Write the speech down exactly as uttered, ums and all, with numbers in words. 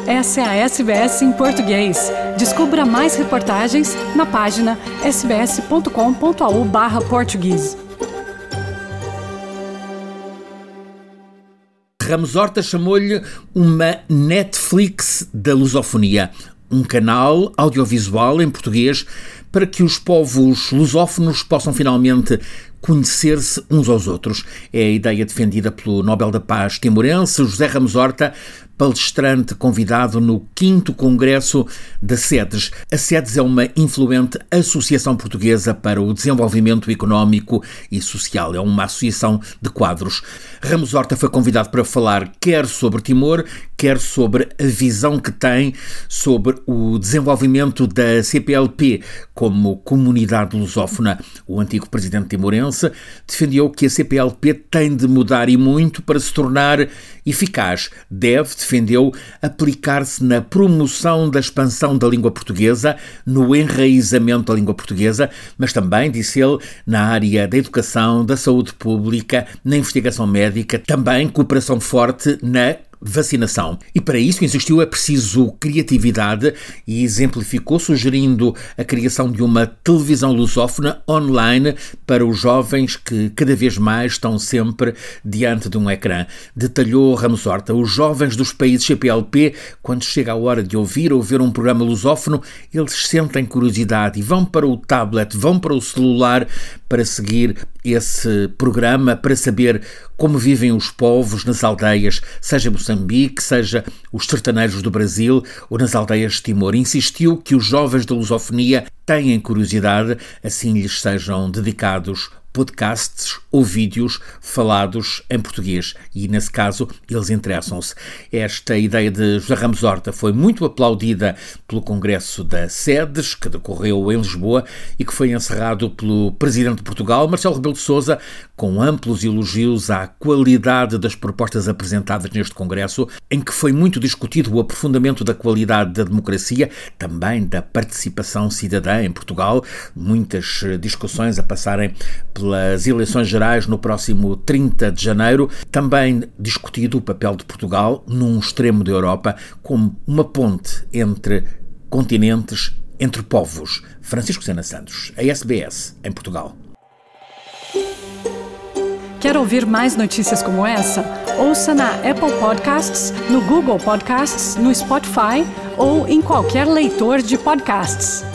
Essa é a S B S em português. Descubra mais reportagens na página s b s ponto com ponto a u barra português. Ramos Horta chamou-lhe uma Netflix da lusofonia, um canal audiovisual em português para que os povos lusófonos possam finalmente conhecer-se uns aos outros. É a ideia defendida pelo Nobel da Paz timorense José Ramos Horta, palestrante convidado no quinto Congresso da SEDES. A SEDES é uma influente associação portuguesa para o desenvolvimento económico e social. É uma associação de quadros. Ramos Horta foi convidado para falar quer sobre Timor, quer sobre a visão que tem sobre o desenvolvimento da C P L P como comunidade lusófona. O antigo presidente timorense defendeu que a C P L P tem de mudar e muito para se tornar eficaz. Deve, defendeu, aplicar-se na promoção da expansão da língua portuguesa, no enraizamento da língua portuguesa, mas também, disse ele, na área da educação, da saúde pública, na investigação médica, também cooperação forte na vacinação. E para isso, insistiu, é preciso criatividade e exemplificou sugerindo a criação de uma televisão lusófona online para os jovens que cada vez mais estão sempre diante de um ecrã. Detalhou Ramos Horta, os jovens dos países C P L P, quando chega a hora de ouvir ou ver um programa lusófono, eles sentem curiosidade e vão para o tablet, vão para o celular para seguir esse programa, para saber como vivem os povos nas aldeias, seja Moçambique, seja os sertanejos do Brasil ou nas aldeias de Timor. Insistiu que os jovens da lusofonia têm curiosidade, assim lhes sejam dedicados podcasts ou vídeos falados em português e, nesse caso, eles interessam-se. Esta ideia de José Ramos Horta foi muito aplaudida pelo Congresso da SEDES, que decorreu em Lisboa e que foi encerrado pelo Presidente de Portugal, Marcelo Rebelo de Sousa, com amplos elogios à qualidade das propostas apresentadas neste Congresso, em que foi muito discutido o aprofundamento da qualidade da democracia, também da participação cidadã em Portugal, muitas discussões a passarem pelas eleições gerais no próximo trinta de janeiro, também discutido o papel de Portugal num extremo da Europa como uma ponte entre continentes, entre povos. Francisco Sena Santos, a S B S, em Portugal. Quer ouvir mais notícias como essa? Ouça na Apple Podcasts, no Google Podcasts, no Spotify ou em qualquer leitor de podcasts.